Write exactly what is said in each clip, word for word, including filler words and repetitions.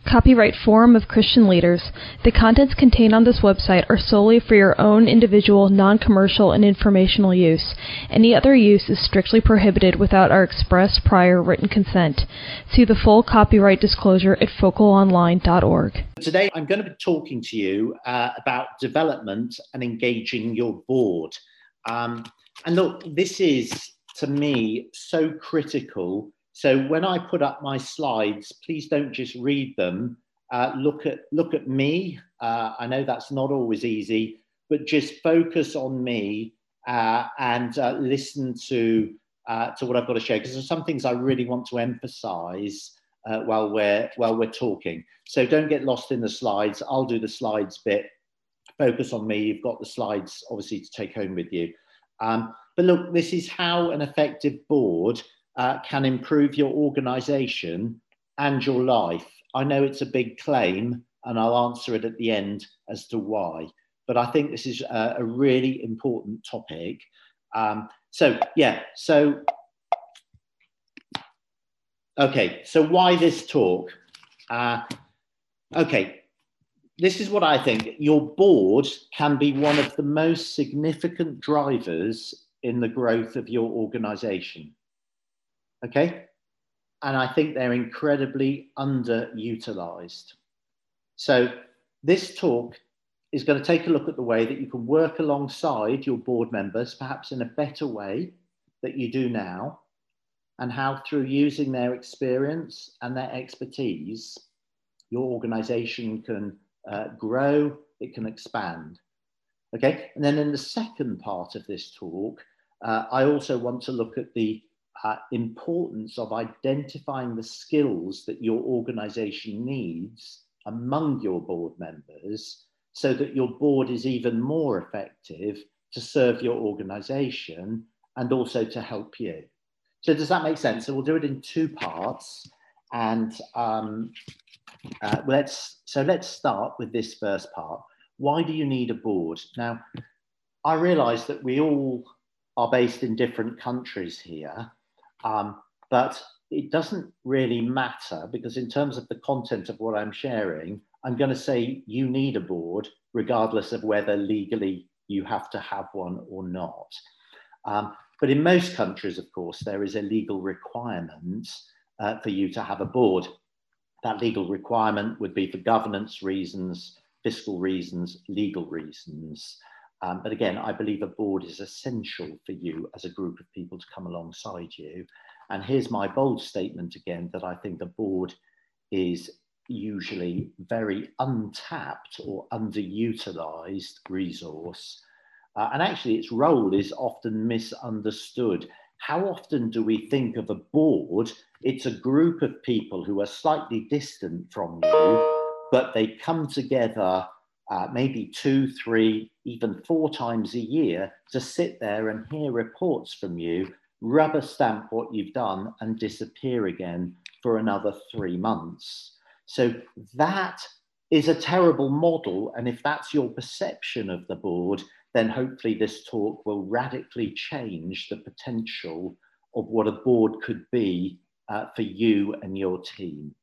Copyright Forum of Christian Leaders. The contents contained on this website are solely for your own individual, non-commercial, and informational use. Any other use is strictly prohibited without our express prior written consent. See the full copyright disclosure at focal online dot org. Today I'm going to be talking to you uh, about development and engaging your board. Um, and look, this is, to me, so critical. So when I put up my slides, please don't just read them. Uh, look at look at me. Uh, I know that's not always easy, but just focus on me uh, and uh, listen to uh, to what I've got to share, because there's some things I really want to emphasize uh, while we're while we're talking. So don't get lost in the slides. I'll do the slides bit. Focus on me. You've got the slides, obviously, to take home with you. Um, but look, this is how an effective board Uh, can improve your organization and your life. I know it's a big claim, and I'll answer it at the end as to why, but I think this is a, a really important topic. Um, so, yeah, so, okay, so why this talk? Uh, okay, this is what I think. Your board can be one of the most significant drivers in the growth of your organization. Okay, and I think they're incredibly underutilized. So this talk is going to take a look at the way that you can work alongside your board members, perhaps in a better way that you do now, and how through using their experience and their expertise, your organization can uh, grow, it can expand. Okay, and then in the second part of this talk, uh, I also want to look at the Uh, importance of identifying the skills that your organization needs among your board members so that your board is even more effective to serve your organization and also to help you. So does that make sense? So we'll do it in two parts, and um, uh, let's so let's start with this first part. Why do you need a board? Now, I realize that we all are based in different countries here. Um, but it doesn't really matter, because in terms of the content of what I'm sharing, I'm going to say you need a board regardless of whether legally you have to have one or not. Um, but in most countries, of course, there is a legal requirement uh, for you to have a board. That legal requirement would be for governance reasons, fiscal reasons, legal reasons. Um, but again, I believe a board is essential for you as a group of people to come alongside you. And here's my bold statement again, that I think a board is usually very untapped or underutilized resource. Uh, and actually its role is often misunderstood. How often do we think of a board? It's a group of people who are slightly distant from you, but they come together Uh, maybe two, three, even four times a year to sit there and hear reports from you, rubber stamp what you've done, and disappear again for another three months. So that is a terrible model. And if that's your perception of the board, then hopefully this talk will radically change the potential of what a board could be uh, for you and your team.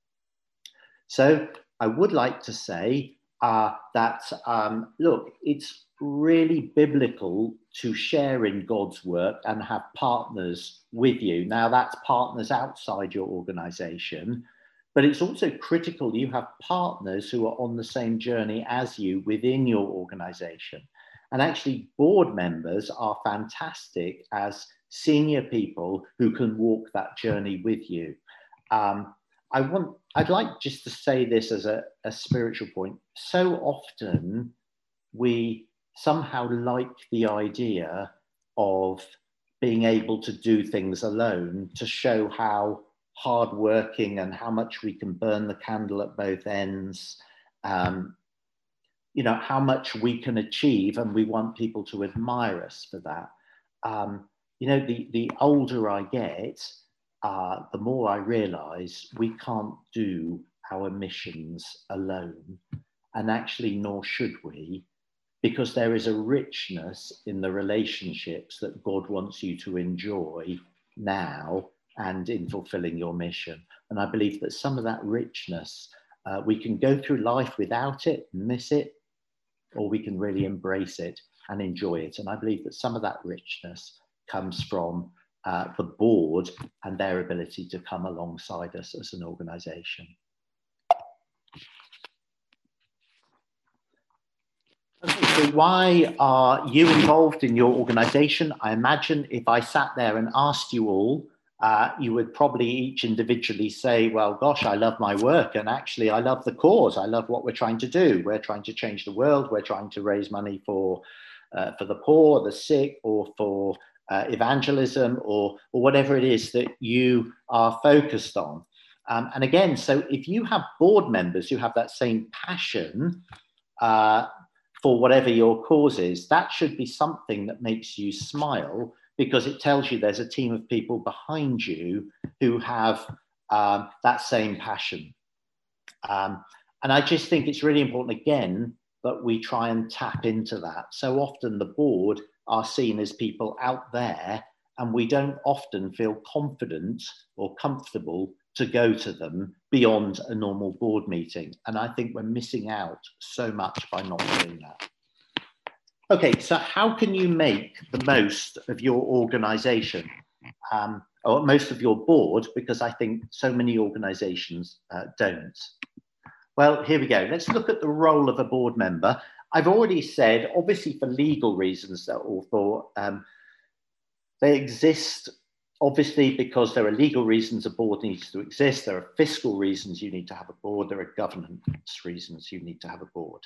So I would like to say Uh, that, um, look, it's really biblical to share in God's work and have partners with you. Now, that's partners outside your organization, but it's also critical you have partners who are on the same journey as you within your organization. And actually, board members are fantastic as senior people who can walk that journey with you. Um, I want, I'd like just to say this as a, a spiritual point. So often we somehow like the idea of being able to do things alone to show how hardworking and how much we can burn the candle at both ends, um, you know, how much we can achieve, and we want people to admire us for that. Um, you know, the, the older I get, Uh, the more I realize we can't do our missions alone, and actually nor should we, because there is a richness in the relationships that God wants you to enjoy now and in fulfilling your mission. And I believe that some of that richness Uh, we can go through life without it, miss it, or we can really embrace it and enjoy it. And I believe that some of that richness comes from uh, the board and their ability to come alongside us as an organization. Okay, so why are you involved in your organization? I imagine if I sat there and asked you all, uh, you would probably each individually say, well, gosh, I love my work. And actually, I love the cause. I love what we're trying to do. We're trying to change the world. We're trying to raise money for, uh, for the poor, the sick, or for uh, evangelism, or, or whatever it is that you are focused on. Um, and again, so if you have board members who have that same passion, uh, for whatever your cause is, that should be something that makes you smile, because it tells you there's a team of people behind you who have um, that same passion. Um, and I just think it's really important, again, that we try and tap into that. So often the board are seen as people out there, and we don't often feel confident or comfortable to go to them beyond a normal board meeting. And I think we're missing out so much by not doing that. Okay, so how can you make the most of your organization, um, or most of your board? Because I think so many organizations uh, don't. Well, here we go. Let's look at the role of a board member. I've already said, obviously for legal reasons, or for um, they exist. Obviously, because there are legal reasons a board needs to exist, there are fiscal reasons you need to have a board, there are governance reasons you need to have a board.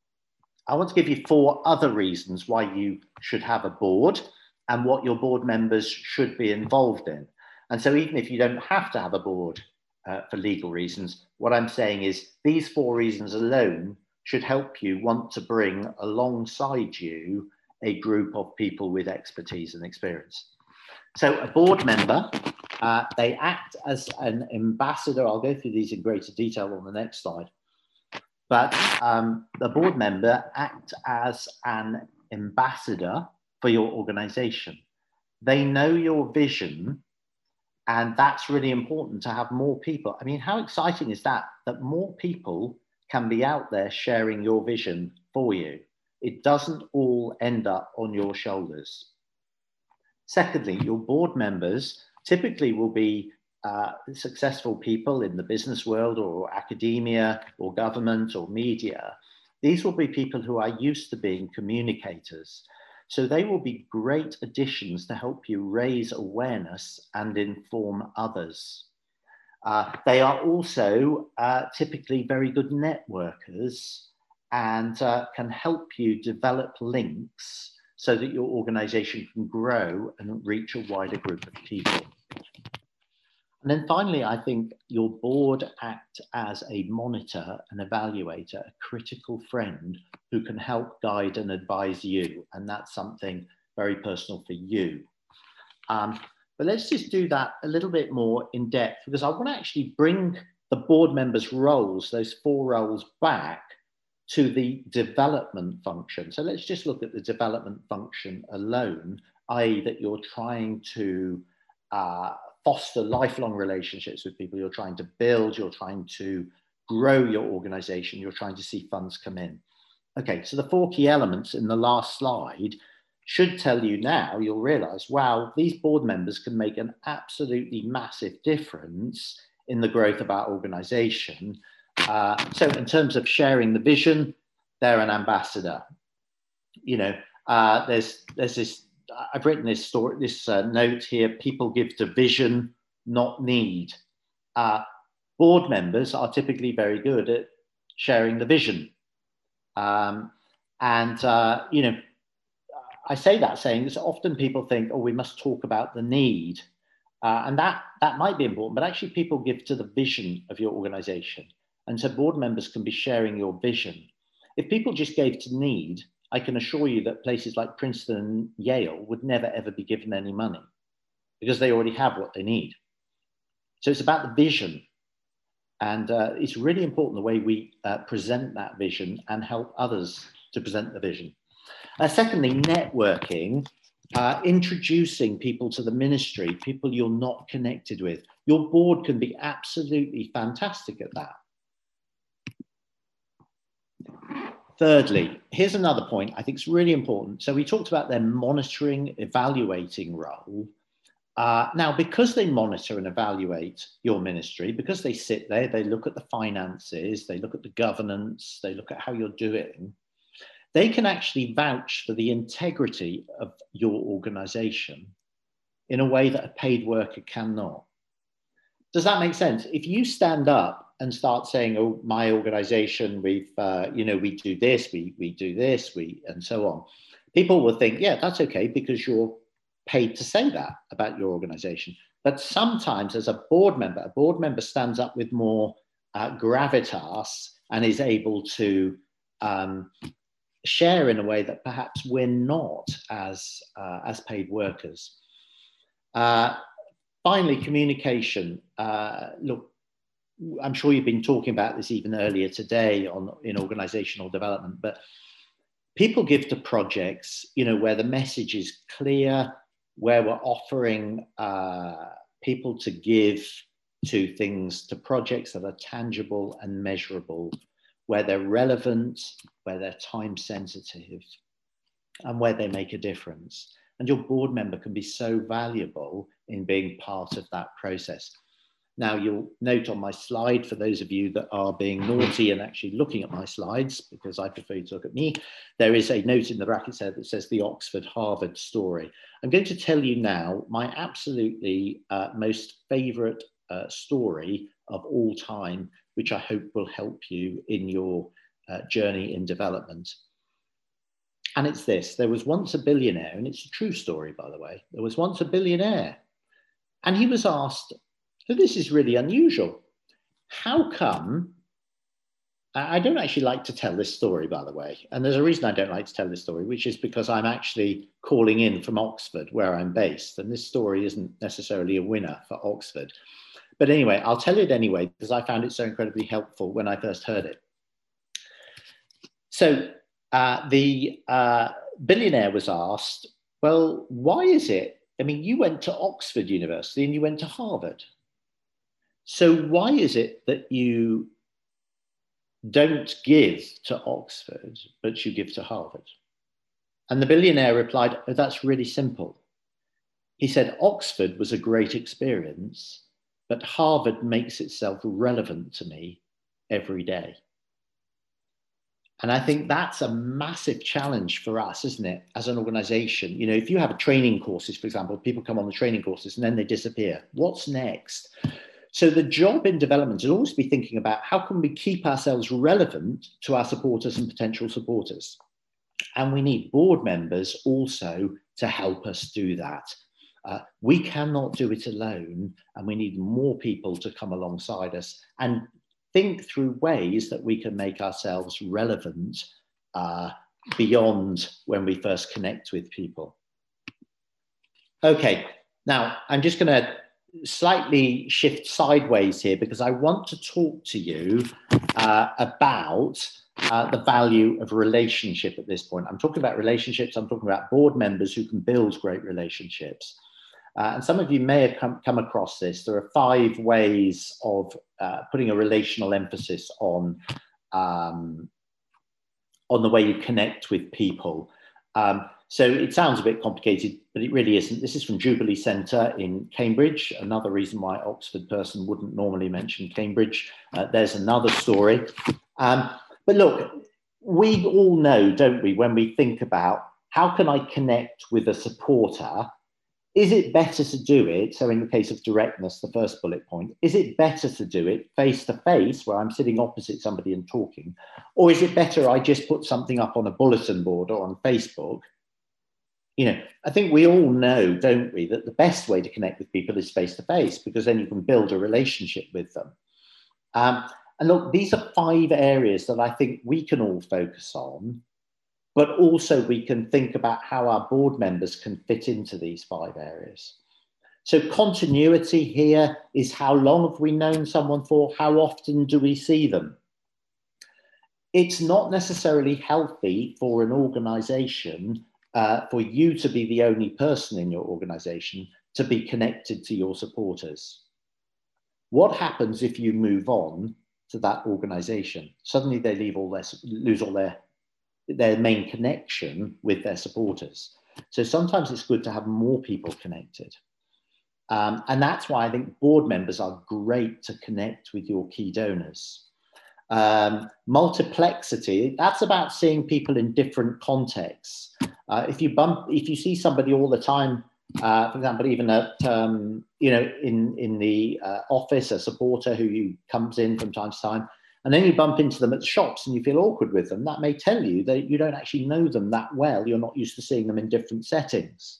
I want to give you four other reasons why you should have a board and what your board members should be involved in. And so even if you don't have to have a board uh, for legal reasons, what I'm saying is these four reasons alone should help you want to bring alongside you a group of people with expertise and experience. So a board member, uh, they act as an ambassador. I'll go through these in greater detail on the next slide. But um, the board member act as an ambassador for your organization. They know your vision, and that's really important to have more people. I mean, how exciting is that, that more people can be out there sharing your vision for you? It doesn't all end up on your shoulders. Secondly, your board members typically will be uh, successful people in the business world or academia or government or media. These will be people who are used to being communicators. So they will be great additions to help you raise awareness and inform others. Uh, they are also uh, typically very good networkers and uh, can help you develop links so that your organization can grow and reach a wider group of people. And then finally, I think your board act as a monitor, an evaluator, a critical friend who can help guide and advise you. And that's something very personal for you. Um, but let's just do that a little bit more in depth, because I want to actually bring the board members' roles, those four roles, back to the development function. So let's just look at the development function alone, that is that you're trying to uh, foster lifelong relationships with people, you're trying to build, you're trying to grow your organization, you're trying to see funds come in. Okay, so the four key elements in the last slide should tell you now, you'll realize, wow, these board members can make an absolutely massive difference in the growth of our organization. Uh, so in terms of sharing the vision, they're an ambassador. You know, uh, there's there's this, I've written this story, this uh, note here, people give to vision, not need. Uh, board members are typically very good at sharing the vision. Um, and, uh, you know, I say that saying this, often people think, oh, we must talk about the need. Uh, and that, that might be important, but actually people give to the vision of your organization. And so board members can be sharing your vision. If people just gave to need, I can assure you that places like Princeton and Yale would never, ever be given any money because they already have what they need. So it's about the vision. And uh, it's really important the way we uh, present that vision and help others to present the vision. Uh, secondly, networking, uh, introducing people to the ministry, people you're not connected with. Your board can be absolutely fantastic at that. Thirdly, here's another point I think is really important. So we talked about their monitoring, evaluating role. Uh, now, because they monitor and evaluate your ministry, because they sit there, they look at the finances, they look at the governance, they look at how you're doing, they can actually vouch for the integrity of your organization in a way that a paid worker cannot. Does that make sense? If you stand up and start saying, oh, my organization, we've, uh, you know, we do this, we, we do this, we, and so on, people will think, yeah, that's okay because you're paid to say that about your organization. But sometimes as a board member, a board member stands up with more uh, gravitas and is able to um, share in a way that perhaps we're not as, uh, as paid workers. Uh, finally, communication. Uh, look, I'm sure you've been talking about this even earlier today on, in organizational development, but people give to projects, you know, where the message is clear, where we're offering uh, people to give to things, to projects that are tangible and measurable, where they're relevant, where they're time sensitive, and where they make a difference. And your board member can be so valuable in being part of that process. Now, you'll note on my slide, for those of you that are being naughty and actually looking at my slides, because I prefer you to look at me, there is a note in the brackets there that says the Oxford-Harvard story. I'm going to tell you now my absolutely uh, most favorite uh, story of all time, which I hope will help you in your uh, journey in development. And it's this: there was once a billionaire, and it's a true story, by the way. There was once a billionaire, and he was asked, so this is really unusual. How come, I don't actually like to tell this story, by the way, and there's a reason I don't like to tell this story, which is because I'm actually calling in from Oxford, where I'm based, and this story isn't necessarily a winner for Oxford. But anyway, I'll tell it anyway, because I found it so incredibly helpful when I first heard it. So uh, the uh, billionaire was asked, well, why is it, I mean, you went to Oxford University and you went to Harvard. So why is it that you don't give to Oxford, but you give to Harvard? And the billionaire replied, oh, that's really simple. He said, Oxford was a great experience, but Harvard makes itself relevant to me every day. And I think that's a massive challenge for us, isn't it, as an organization? You know, if you have a training courses, for example, people come on the training courses and then they disappear. What's next? So the job in development is always be thinking about how can we keep ourselves relevant to our supporters and potential supporters. And we need board members also to help us do that. Uh, we cannot do it alone, and we need more people to come alongside us and think through ways that we can make ourselves relevant uh, beyond when we first connect with people. Okay, now I'm just going to slightly shift sideways here because I want to talk to you uh, about uh, the value of relationship at this point. I'm talking about relationships. I'm talking about board members who can build great relationships. Uh, and some of you may have come, come across this. There are five ways of uh, putting a relational emphasis on, um, on the way you connect with people. Um, so it sounds a bit complicated, but it really isn't. This is from Jubilee Centre in Cambridge. Another reason why Oxford person wouldn't normally mention Cambridge. Uh, there's another story. Um, but look, we all know, don't we, when we think about how can I connect with a supporter, is it better to do it? So in the case of directness, the first bullet point, is it better to do it face to face where I'm sitting opposite somebody and talking? Or is it better I just put something up on a bulletin board or on Facebook? You know, I think we all know, don't we, that the best way to connect with people is face to face because then you can build a relationship with them. Um, and look, these are five areas that I think we can all focus on, but also we can think about how our board members can fit into these five areas. So continuity here is how long have we known someone for? How often do we see them? It's not necessarily healthy for an organization uh, for you to be the only person in your organization to be connected to your supporters. What happens if you move on to that organization. Suddenly they leave all their, lose all their, their main connection with their supporters. So sometimes it's good to have more people connected. Um, and that's why I think board members are great to connect with your key donors. Um, multiplexity, that's about seeing people in different contexts. Uh, if you bump, if you see somebody all the time, uh, for example, even at, um, you know, in, in the uh, office, a supporter who you comes in from time to time, and then you bump into them at the shops and you feel awkward with them, that may tell you that you don't actually know them that well. You're not used to seeing them in different settings.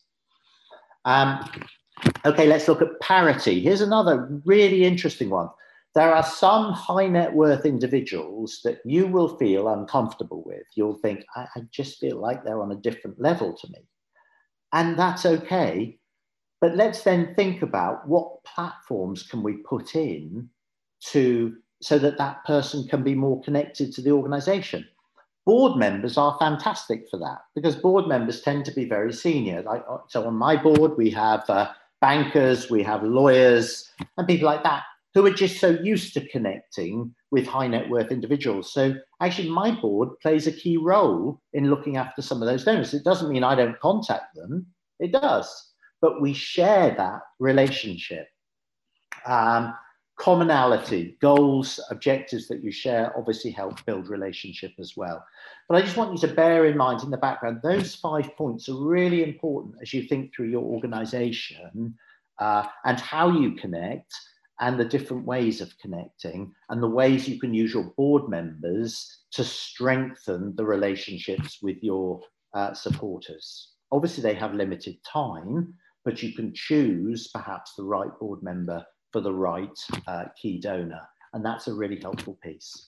Um, okay, let's look at parity. Here's another really interesting one. There are some high net worth individuals that you will feel uncomfortable with. You'll think, I, I just feel like they're on a different level to me. And that's okay. But let's then think about what platforms can we put in to, so that that person can be more connected to the organization. Board members are fantastic for that because board members tend to be very senior. Like, so on my board, we have uh, bankers, we have lawyers and people like that who are just so used to connecting with high net worth individuals. So actually my board plays a key role in looking after some of those donors. It doesn't mean I don't contact them, it does, but we share that relationship. Um, commonality, goals, objectives that you share obviously help build relationship as well. But I just want you to bear in mind in the background, those five points are really important as you think through your organization uh, and how you connect, and the different ways of connecting and the ways you can use your board members to strengthen the relationships with your uh, supporters. Obviously, they have limited time, but you can choose perhaps the right board member for the right uh, key donor. And that's a really helpful piece.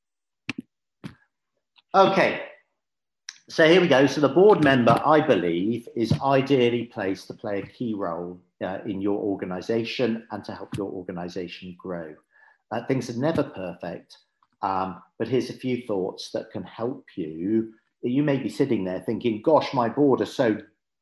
Okay, so here we go. So the board member, I believe, is ideally placed to play a key role uh, in your organization and to help your organization grow. Uh, things are never perfect, um, but here's a few thoughts that can help you. You may be sitting there thinking, gosh, my board are so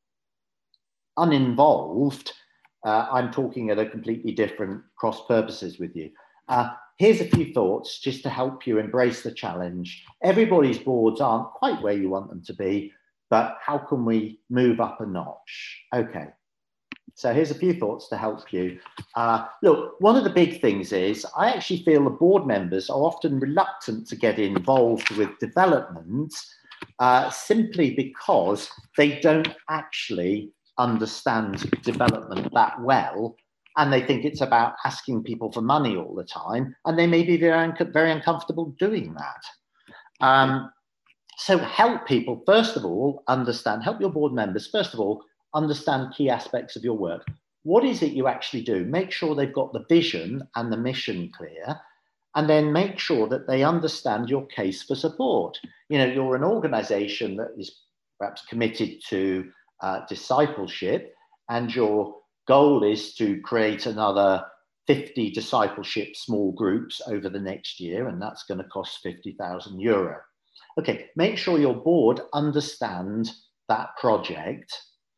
uninvolved. Uh, I'm talking at a completely different cross purposes with you. Uh, here's a few thoughts just to help you embrace the challenge. Everybody's boards aren't quite where you want them to be, but how can we move up a notch? Okay, so here's a few thoughts to help you. Uh, look, one of the big things is I actually feel the board members are often reluctant to get involved with development uh, simply because they don't actually understand development that well, and they think it's about asking people for money all the time, and they may be very, very uncomfortable doing that. Um, so help people, first of all, understand, help your board members, first of all, understand key aspects of your work. What is it you actually do? Make sure they've got the vision and the mission clear, and then make sure that they understand your case for support. You know, you're an organization that is perhaps committed to Uh, discipleship, and your goal is to create another fifty discipleship small groups over the next year, and that's going to cost fifty thousand euro. Okay, make sure your board understand that project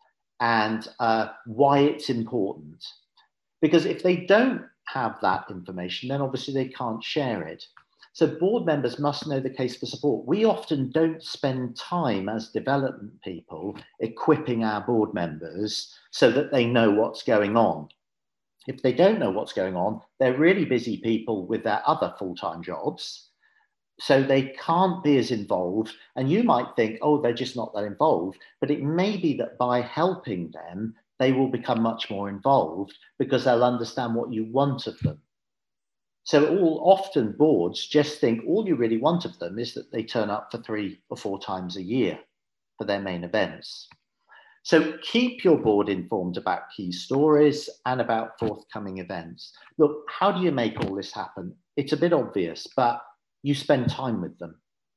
and uh, why it's important. Because if they don't have that information, then obviously they can't share it. So board members must know the case for support. We often don't spend time as development people equipping our board members so that they know what's going on. If they don't know what's going on, they're really busy people with their other full-time jobs, so they can't be as involved. And you might think, oh, they're just not that involved, but it may be that by helping them, they will become much more involved because they'll understand what you want of them. So all often boards just think all you really want of them is that they turn up for three or four times a year for their main events. So keep your board informed about key stories and about forthcoming events. Look, how do you make all this happen? It's a bit obvious, but you spend time with them.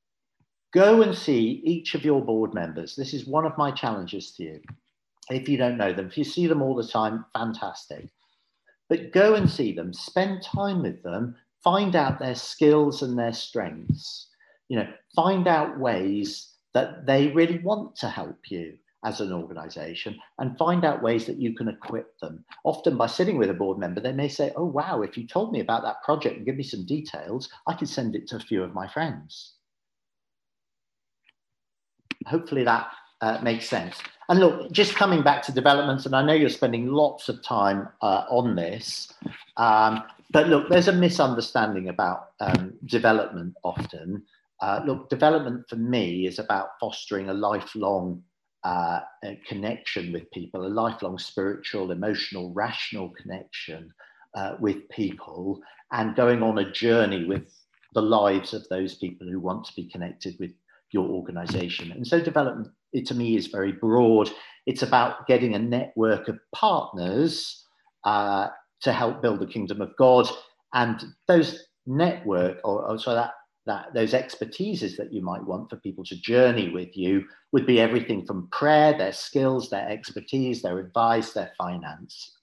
Go and see each of your board members. This is one of my challenges to you. If you don't know them, if you see them all the time, fantastic. But go and see them, spend time with them, find out their skills and their strengths, you know, find out ways that they really want to help you as an organization, and find out ways that you can equip them. Often by sitting with a board member, they may say, oh, wow, if you told me about that project and give me some details, I could send it to a few of my friends. Hopefully that uh, makes sense. And look, just coming back to development, and I know you're spending lots of time uh, on this, um, but look, there's a misunderstanding about um, development often. Uh, look, development for me is about fostering a lifelong uh, a connection with people, a lifelong spiritual, emotional, rational connection uh, with people, and going on a journey with the lives of those people who want to be connected with your organization. And so development, it, to me, is very broad. It's about getting a network of partners uh, to help build the kingdom of God. And those network, or, or so that that those expertises that you might want for people to journey with you would be everything from prayer, their skills, their expertise, their advice, their finance.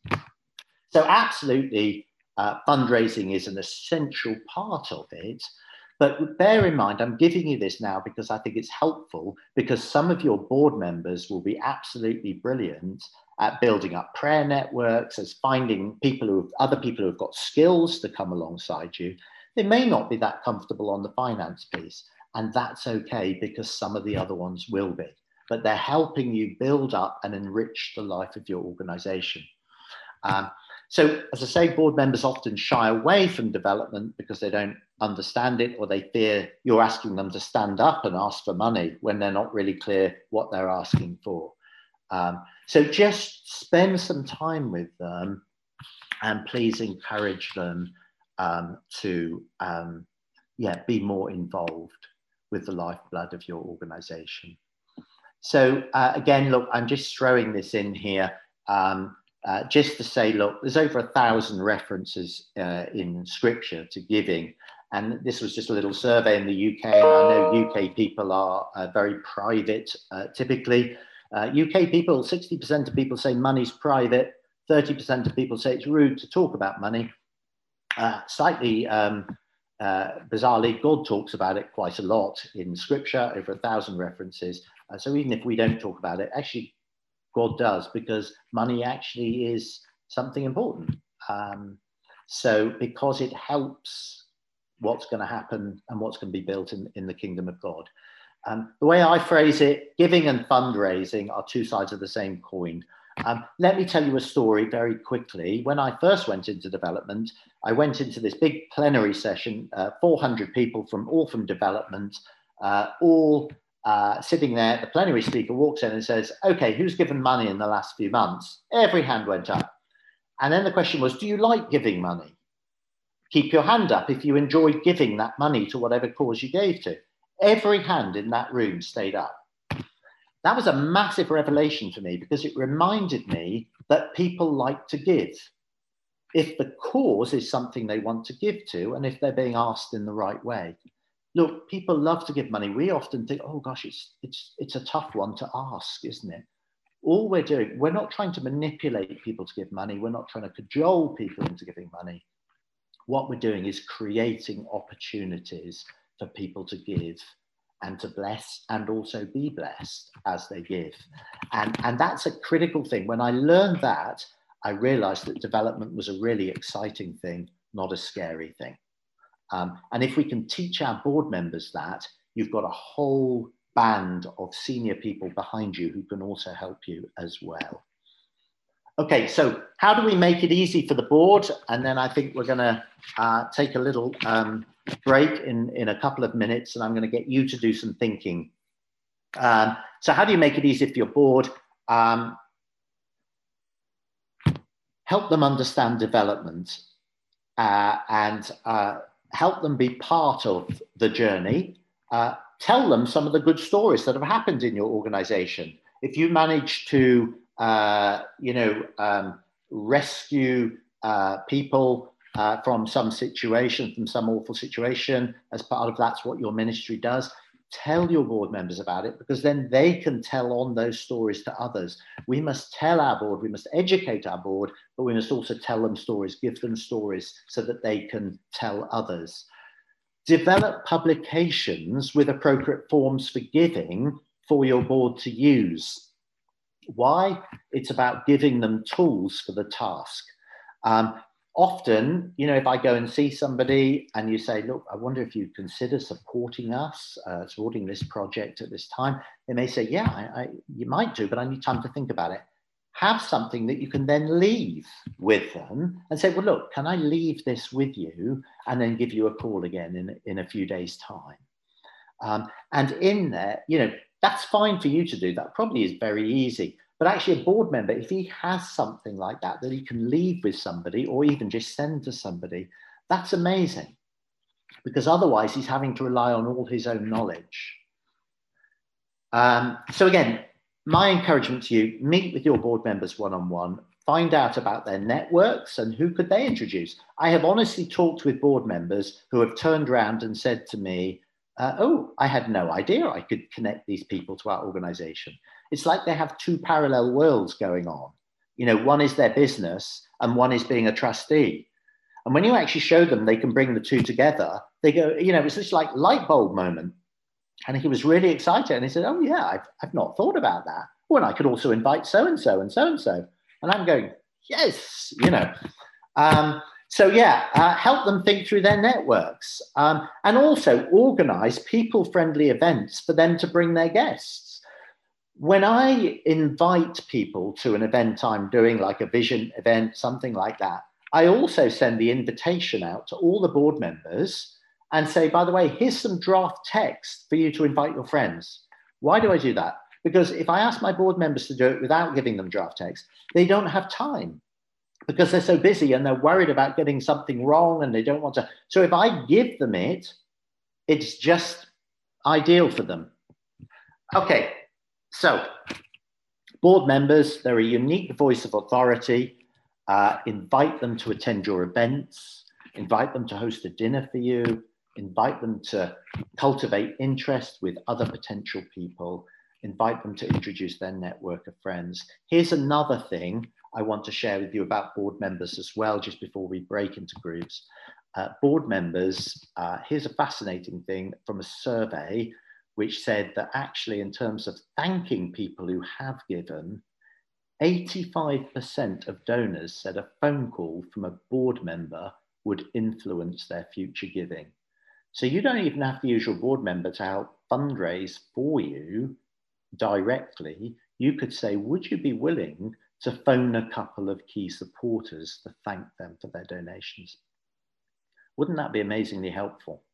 So absolutely, uh, fundraising is an essential part of it. But bear in mind, I'm giving you this now because I think it's helpful, because some of your board members will be absolutely brilliant at building up prayer networks, as finding people who have, other people who have got skills to come alongside you. They may not be that comfortable on the finance piece, and that's okay, because some of the other ones will be. But they're helping you build up and enrich the life of your organization. Um, so, as I say, board members often shy away from development because they don't understand it, or they fear you're asking them to stand up and ask for money when they're not really clear what they're asking for. Um, so just spend some time with them, and please encourage them Um, to um, yeah, be more involved with the lifeblood of your organization. So uh, again, look, I'm just throwing this in here um, uh, just to say, look, there's over a thousand references uh, in scripture to giving. And this was just a little survey in the U K. And I know U K people are uh, very private, uh, typically. Uh, U K people, sixty percent of people say money's private, thirty percent of people say it's rude to talk about money. Uh, slightly um, uh, bizarrely, God talks about it quite a lot in scripture, over a thousand references. Uh, so even if we don't talk about it, actually God does, because money actually is something important. Um, so because it helps what's going to happen and what's going to be built in, in the kingdom of God. Um, the way I phrase it, giving and fundraising are two sides of the same coin. Um, let me tell you a story very quickly. When I first went into development, I went into this big plenary session, uh, four hundred people from all from development, uh, all uh, sitting there. The plenary speaker walks in and says, okay, who's given money in the last few months? Every hand went up. And then the question was, do you like giving money? Keep your hand up if you enjoyed giving that money to whatever cause you gave to. Every hand in that room stayed up. That was a massive revelation for me, because it reminded me that people like to give. If the cause is something they want to give to, and if they're being asked in the right way. Look, people love to give money. We often think, oh gosh, it's, it's, it's a tough one to ask, isn't it? All we're doing, we're not trying to manipulate people to give money. We're not trying to cajole people into giving money. What we're doing is creating opportunities for people to give and to bless, and also be blessed as they give. And, and that's a critical thing. When I learned that, I realized that development was a really exciting thing, not a scary thing. Um, and if we can teach our board members that, you've got a whole band of senior people behind you who can also help you as well. Okay, so how do we make it easy for the board? And then I think we're gonna uh, take a little um, break in, in a couple of minutes, and I'm gonna get you to do some thinking. Um, so how do you make it easy for your board? Um, help them understand development uh, and uh, help them be part of the journey. Uh, tell them some of the good stories that have happened in your organization. If you manage to Uh, you know, um, rescue uh, people uh, from some situation, from some awful situation, as part of that's what your ministry does. Tell your board members about it, because then they can tell on those stories to others. We must tell our board, we must educate our board, but we must also tell them stories, give them stories so that they can tell others. Develop publications with appropriate forms for giving for your board to use. Why? It's about giving them tools for the task. Um, often, you know, if I go and see somebody and you say, look, I wonder if you'd consider supporting us, uh, supporting this project at this time, they may say, yeah, I, I, you might do, but I need time to think about it. Have something that you can then leave with them and say, well, look, can I leave this with you and then give you a call again in, in a few days' time? Um, and in there, you know, that's fine for you to do. That probably is very easy. But actually a board member, if he has something like that, that he can leave with somebody or even just send to somebody, that's amazing. Because otherwise he's having to rely on all his own knowledge. Um, so again, my encouragement to you, meet with your board members one-on-one, find out about their networks and who could they introduce. I have honestly talked with board members who have turned around and said to me, uh, oh, I had no idea I could connect these people to our organization. It's like they have two parallel worlds going on. You know, one is their business and one is being a trustee. And when you actually show them they can bring the two together, they go, you know, it's just like light bulb moment. And he was really excited. And he said, oh, yeah, I've, I've not thought about that. Oh, and I could also invite so-and-so and so-and-so. And I'm going, yes, you know. Um, so, yeah, uh, help them think through their networks. Um, and also organize people-friendly events for them to bring their guests. When I invite people to an event I'm doing, like a vision event, something like that, I also send the invitation out to all the board members and say, by the way, here's some draft text for you to invite your friends. Why do I do that? Because if I ask my board members to do it without giving them draft text, they don't have time because they're so busy and they're worried about getting something wrong and they don't want to. So if I give them it, it's just ideal for them. Okay, so board members, they're a unique voice of authority. Uh, invite them to attend your events, invite them to host a dinner for you, invite them to cultivate interest with other potential people, invite them to introduce their network of friends. Here's another thing I want to share with you about board members as well, just before we break into groups. Uh, board members, uh, here's a fascinating thing from a survey which said that actually in terms of thanking people who have given, eighty-five percent of donors said a phone call from a board member would influence their future giving. So you don't even have to use your board member to help fundraise for you directly. You could say, would you be willing to phone a couple of key supporters to thank them for their donations? Wouldn't that be amazingly helpful?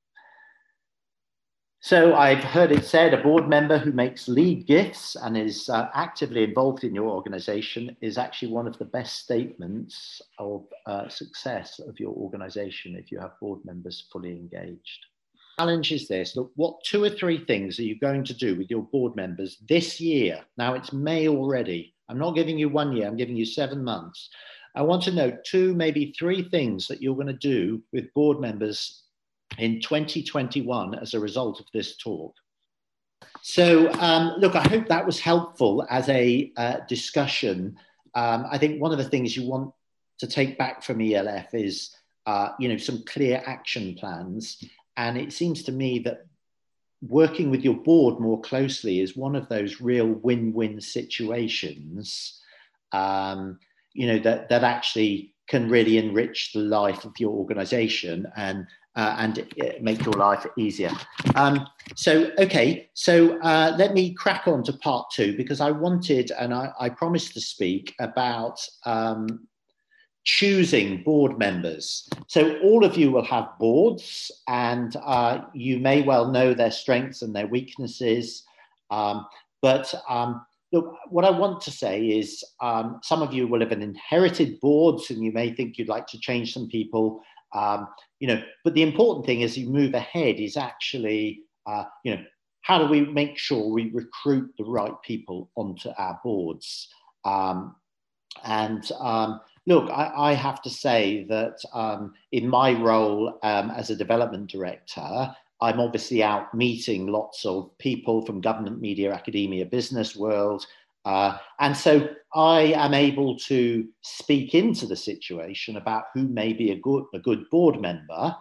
So I've heard it said a board member who makes lead gifts and is uh, actively involved in your organization is actually one of the best statements of uh, success of your organization if you have board members fully engaged. Challenge is this: look, what two or three things are you going to do with your board members this year? Now it's May already. I'm not giving you one year, I'm giving you seven months. I want to know two, maybe three things that you're going to do with board members in twenty twenty-one as a result of this talk. So um, look, I hope that was helpful as a uh, discussion. Um, I think one of the things you want to take back from E L F is uh, you know, some clear action plans. And it seems to me that working with your board more closely is one of those real win-win situations, um, you know, that, that actually can really enrich the life of your organization and Uh, and uh, make your life easier. Um, so, okay, so uh, let me crack on to part two, because I wanted, and I, I promised to speak about um, choosing board members. So all of you will have boards, and uh, you may well know their strengths and their weaknesses. Um, but um, look, what I want to say is um, some of you will have inherited boards and you may think you'd like to change some people. Um, you know, but the important thing as you move ahead is actually, uh, you know, how do we make sure we recruit the right people onto our boards? Um, and um, look, I, I have to say that um, in my role um, as a development director, I'm obviously out meeting lots of people from government, media, academia, business world. Uh, and so I am able to speak into the situation about who may be a good, a good board member.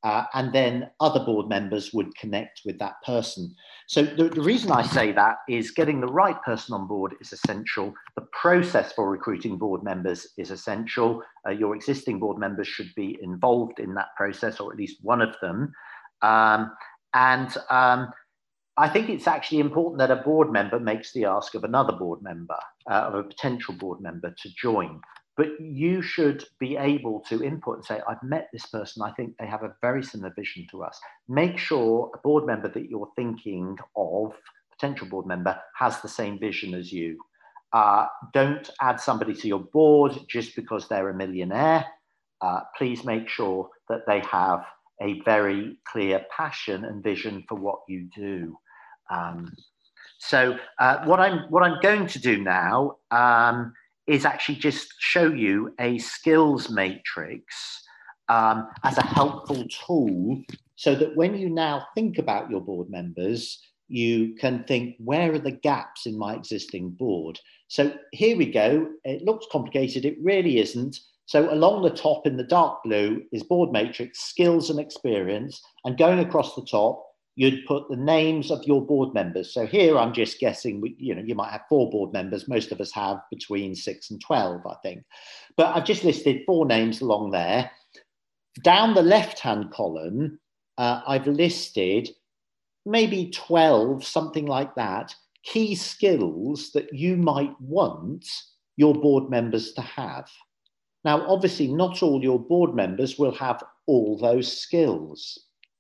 Uh, and then other board members would connect with that person. So the, the reason I say that is getting the right person on board is essential. The process for recruiting board members is essential. Uh, your existing board members should be involved in that process, or at least one of them. Um, and um, I think it's actually important that a board member makes the ask of another board member, uh, of a potential board member to join. But you should be able to input and say, I've met this person. I think they have a very similar vision to us. Make sure a board member that you're thinking of, potential board member, has the same vision as you. Uh, don't add somebody to your board just because they're a millionaire. Uh, please make sure that they have a very clear passion and vision for what you do. Um, so uh, what I'm what I'm going to do now um, is actually just show you a skills matrix um, as a helpful tool, so that when you now think about your board members, you can think, where are the gaps in my existing board? So here we go. It looks complicated. It really isn't. So along the top in the dark blue is board matrix, skills and experience, and going across the top, you'd put the names of your board members. So here I'm just guessing, you know, you might have four board members. Most of us have between six and twelve, I think. But I've just listed four names along there. Down the left-hand column, uh, I've listed maybe twelve, something like that, key skills that you might want your board members to have. Now, obviously, not all your board members will have all those skills.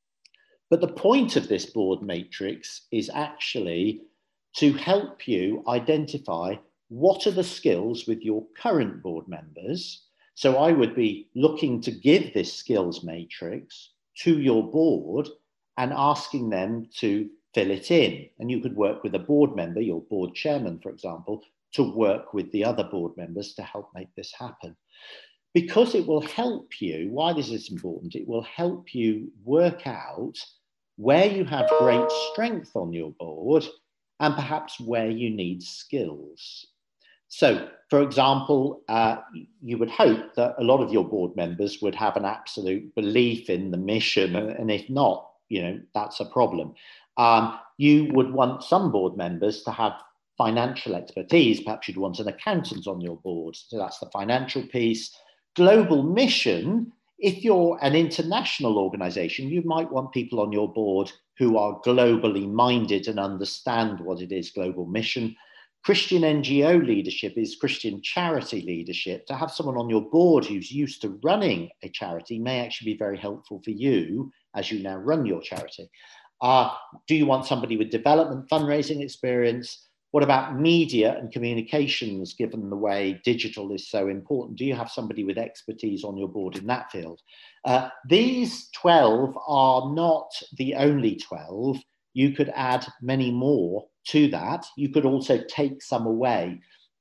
But the point of this board matrix is actually to help you identify what are the skills with your current board members. So I would be looking to give this skills matrix to your board and asking them to fill it in. And you could work with a board member, your board chairman, for example, to work with the other board members to help make this happen. Because it will help you, why this is important, it will help you work out where you have great strength on your board and perhaps where you need skills. So, for example, uh, you would hope that a lot of your board members would have an absolute belief in the mission, and if not, you know, that's a problem. Um, you would want some board members to have financial expertise. Perhaps you'd want an accountant on your board. So that's the financial piece. Global mission, if you're an international organization, you might want people on your board who are globally minded and understand what it is global mission. Christian N G O leadership is Christian charity leadership. To have someone on your board who's used to running a charity may actually be very helpful for you as you now run your charity. Uh, do you want somebody with development, fundraising experience? What about media and communications, given the way digital is so important? Do you have somebody with expertise on your board in that field? Uh, these twelve are not the only twelve. You could add many more to that. You could also take some away.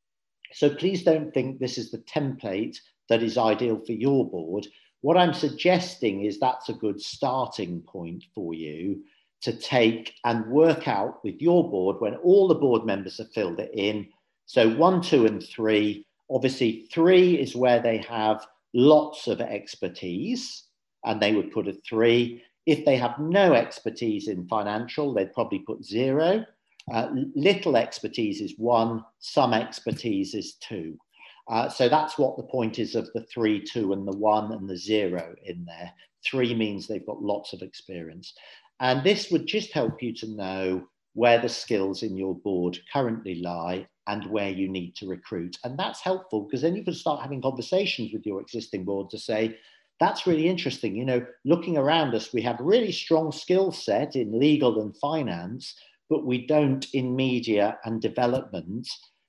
So please don't think this is the template that is ideal for your board. What I'm suggesting is that's a good starting point for you to take and work out with your board when all the board members have filled it in. So one, two, and three. Obviously, three is where they have lots of expertise, and they would put a three. If they have no expertise in financial, they'd probably put zero. Uh, little expertise is one, some expertise is two. Uh, so that's what the point is of the three, two, and the one, and the zero in there. Three means they've got lots of experience. And this would just help you to know where the skills in your board currently lie and where you need to recruit. And that's helpful because then you can start having conversations with your existing board to say, that's really interesting. You know, looking around us, we have a really strong skill set in legal and finance, but we don't in media and development.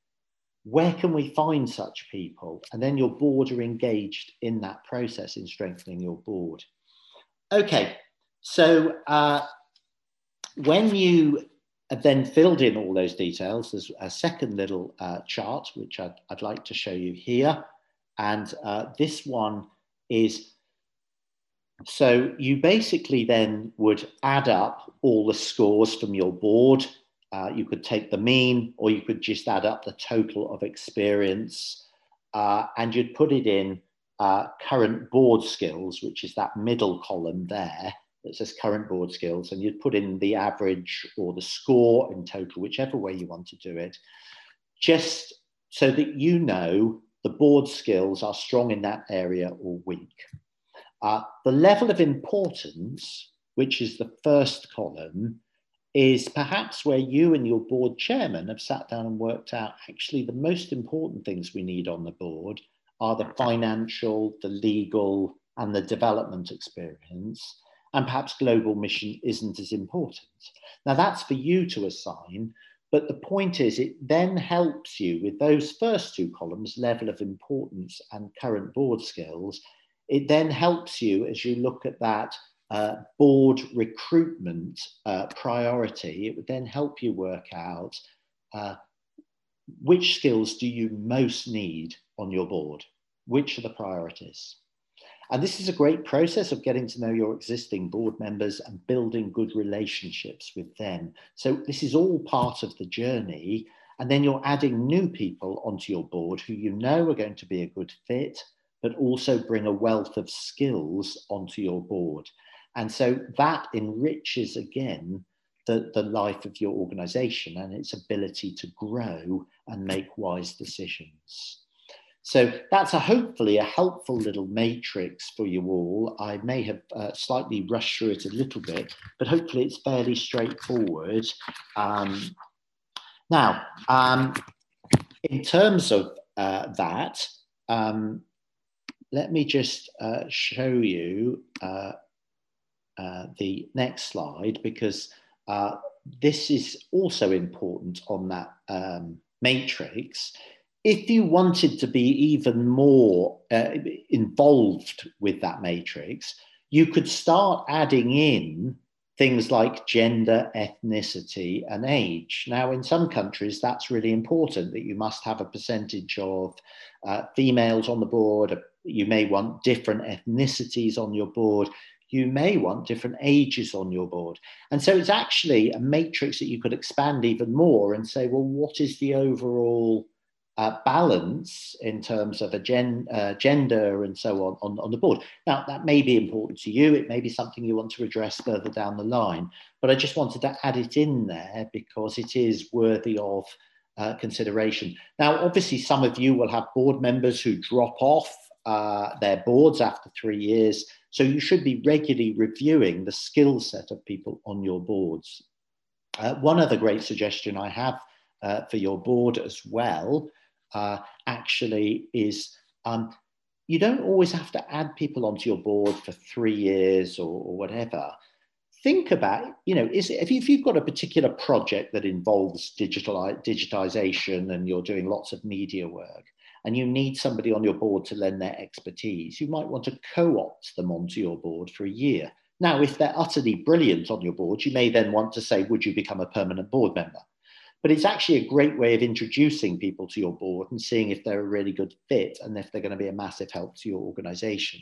Where can we find such people? And then your board are engaged in that process in strengthening your board. Okay. So uh, when you have then filled in all those details, there's a second little uh, chart, which I'd, I'd like to show you here. And uh, this one is, so you basically then would add up all the scores from your board. Uh, you could take the mean, or you could just add up the total of experience, uh, and you'd put it in uh, current board skills, which is that middle column there that says current board skills, and you'd put in the average or the score in total, whichever way you want to do it, just so that you know the board skills are strong in that area or weak. Uh, the level of importance, which is the first column, is perhaps where you and your board chairman have sat down and worked out actually the most important things we need on the board are the financial, the legal, and the development experience, and perhaps global mission isn't as important. Now that's for you to assign, but the point is it then helps you with those first two columns, level of importance and current board skills. It then helps you as you look at that uh, board recruitment uh, priority. It would then help you work out uh, which skills do you most need on your board? Which are the priorities? And this is a great process of getting to know your existing board members and building good relationships with them. So this is all part of the journey. And then you're adding new people onto your board who you know are going to be a good fit, but also bring a wealth of skills onto your board. And so that enriches again the, the life of your organization and its ability to grow and make wise decisions. So that's a hopefully a helpful little matrix for you all. I may have uh, slightly rushed through it a little bit, but hopefully it's fairly straightforward. Um, now, um, in terms of uh, that, um, let me just uh, show you uh, uh, the next slide, because uh, this is also important on that um, matrix. If you wanted to be even more uh, involved with that matrix, you could start adding in things like gender, ethnicity, and age. Now, in some countries, that's really important, that you must have a percentage of uh, females on the board. You may want different ethnicities on your board. You may want different ages on your board. And so it's actually a matrix that you could expand even more and say, well, what is the overall Uh, balance in terms of a gen, uh, gender and so on, on on the board. Now, that may be important to you. It may be something you want to address further down the line, but I just wanted to add it in there because it is worthy of uh, consideration. Now, obviously, some of you will have board members who drop off uh, their boards after three years. So you should be regularly reviewing the skill set of people on your boards. Uh, one other great suggestion I have uh, for your board as well Uh, actually is um, you don't always have to add people onto your board for three years or, or whatever. Think about, you know, is it, if, you, if you've got a particular project that involves digital digitization and you're doing lots of media work and you need somebody on your board to lend their expertise, you might want to co-opt them onto your board for a year. Now, if they're utterly brilliant on your board, you may then want to say, would you become a permanent board member? But it's actually a great way of introducing people to your board and seeing if they're a really good fit and if they're going to be a massive help to your organization.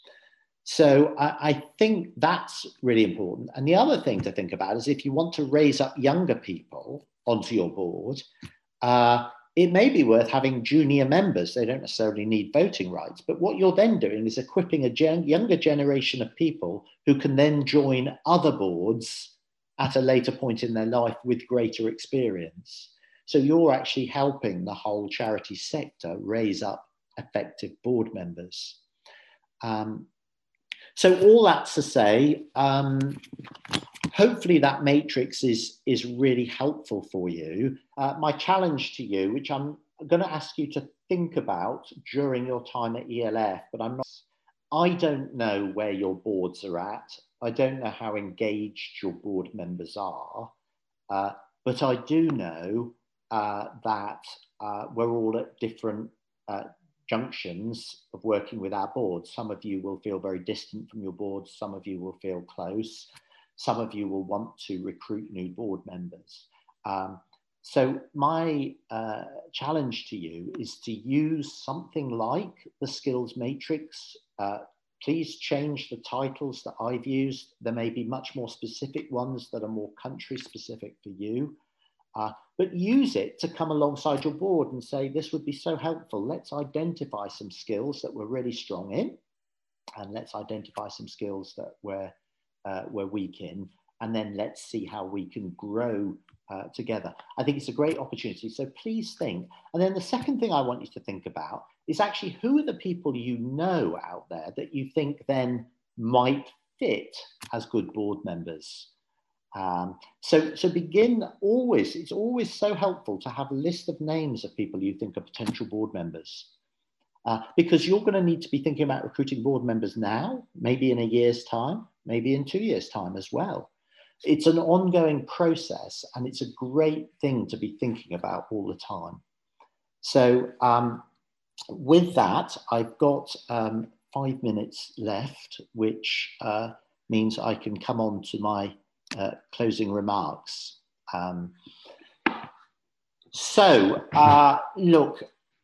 So I, I think that's really important. And the other thing to think about is if you want to raise up younger people onto your board, uh, it may be worth having junior members. They don't necessarily need voting rights, but what you're then doing is equipping a gen- younger generation of people who can then join other boards at a later point in their life with greater experience. So you're actually helping the whole charity sector raise up effective board members. Um, so all that's to say, um, hopefully that matrix is, is really helpful for you. Uh, my challenge to you, which I'm going to ask you to think about during your time at E L F, but I'm not, I don't know where your boards are at. I don't know how engaged your board members are, uh, but I do know uh, that uh, we're all at different uh, junctions of working with our boards. Some of you will feel very distant from your boards. Some of you will feel close. Some of you will want to recruit new board members. Um, so my uh, challenge to you is to use something like the skills matrix. Uh, Please change the titles that I've used. There may be much more specific ones that are more country specific for you. Uh, but use it to come alongside your board and say, this would be so helpful. Let's identify some skills that we're really strong in, and let's identify some skills that we're, uh, we're weak in, and then let's see how we can grow uh, together. I think it's a great opportunity. So please think. And then the second thing I want you to think about is actually, who are the people you know out there that you think then might fit as good board members? Um, so, so begin always, it's always so helpful to have a list of names of people you think are potential board members. Uh, because you're going to need to be thinking about recruiting board members now, maybe in a year's time, maybe in two years' time as well. It's an ongoing process, and it's a great thing to be thinking about all the time. So um, with that, I've got um, five minutes left, which uh, means I can come on to my uh, closing remarks. Um, so, uh, look,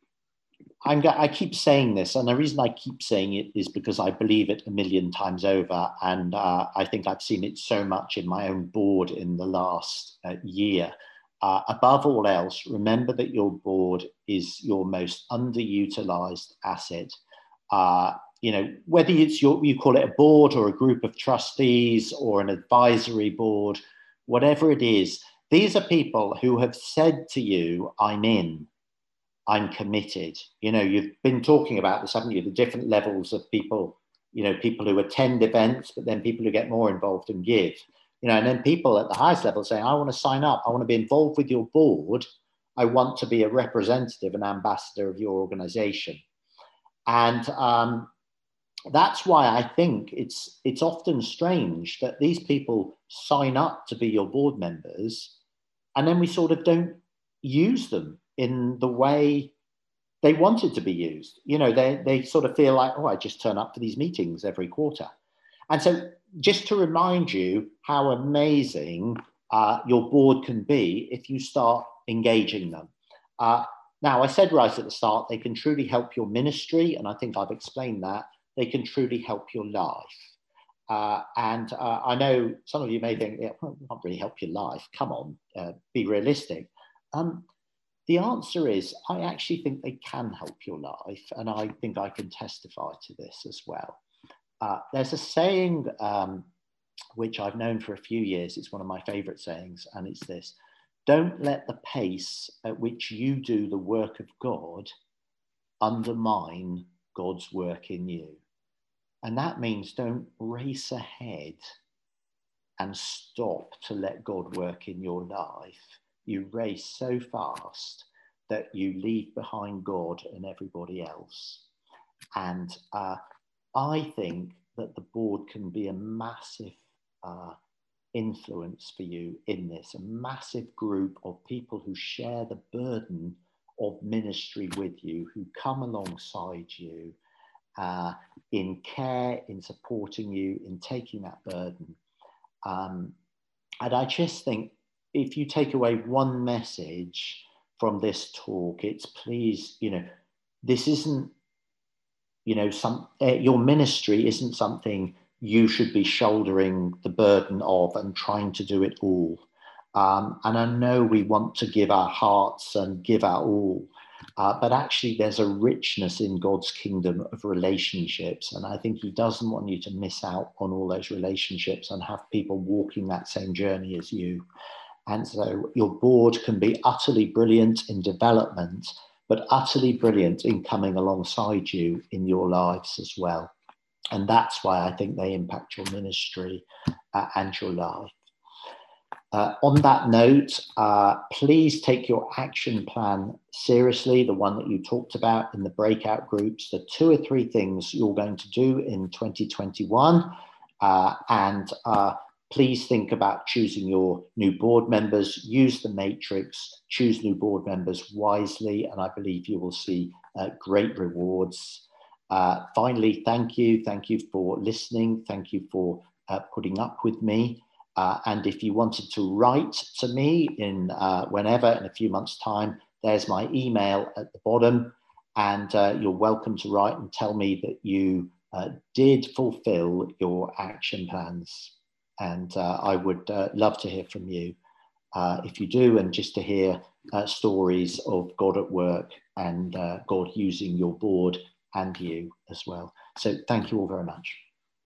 I'm, I keep saying this, and the reason I keep saying it is because I believe it a million times over, and uh, I think I've seen it so much in my own board in the last uh, year. Uh, above all else, remember that your board is your most underutilized asset. Uh, you know, whether it's your, you call it a board or a group of trustees or an advisory board, whatever it is, these are people who have said to you, I'm in. I'm committed. You know, you've been talking about this, haven't you? The different levels of people, you know, people who attend events, but then people who get more involved and give, you know, and then people at the highest level saying, I want to sign up. I want to be involved with your board. I want to be a representative, an ambassador of your organization. And um, that's why I think it's, it's often strange that these people sign up to be your board members, and then we sort of don't use them in the way they wanted to be used. You know, they, they sort of feel like, oh, I just turn up for these meetings every quarter. And so just to remind you how amazing uh, your board can be if you start engaging them. Uh, now, I said right at the start, they can truly help your ministry, and I think I've explained that. They can truly help your life. Uh, and uh, I know some of you may think, yeah, well, it can't really help your life. Come on, uh, be realistic. Um, The answer is, I actually think they can help your life, and I think I can testify to this as well. Uh, there's a saying um, which I've known for a few years. It's one of my favorite sayings, and it's this: don't let the pace at which you do the work of God undermine God's work in you. And that means don't race ahead and stop to let God work in your life. You race so fast that you leave behind God and everybody else. And uh, I think that the board can be a massive uh, influence for you in this, a massive group of people who share the burden of ministry with you, who come alongside you uh, in care, in supporting you, in taking that burden. Um, and I just think, if you take away one message from this talk, it's please, you know, this isn't, you know, some, uh, your ministry isn't something you should be shouldering the burden of and trying to do it all. Um, and I know we want to give our hearts and give our all, uh, but actually there's a richness in God's kingdom of relationships. And I think he doesn't want you to miss out on all those relationships and have people walking that same journey as you. And so your board can be utterly brilliant in development, but utterly brilliant in coming alongside you in your lives as well. And that's why I think they impact your ministry uh, and your life. Uh, on that note, uh, please take your action plan seriously, the one that you talked about in the breakout groups, the two or three things you're going to do in twenty twenty-one. Uh, and uh, please think about choosing your new board members, use the matrix, choose new board members wisely, and I believe you will see uh, great rewards. Uh, finally, thank you. Thank you for listening. Thank you for uh, putting up with me. Uh, and if you wanted to write to me in uh, whenever, in a few months' time, there's my email at the bottom. And uh, you're welcome to write and tell me that you uh, did fulfill your action plans. And uh, I would uh, love to hear from you. uh, if you do, and just to hear uh, stories of God at work and uh, God using your board and you as well. So thank you all very much.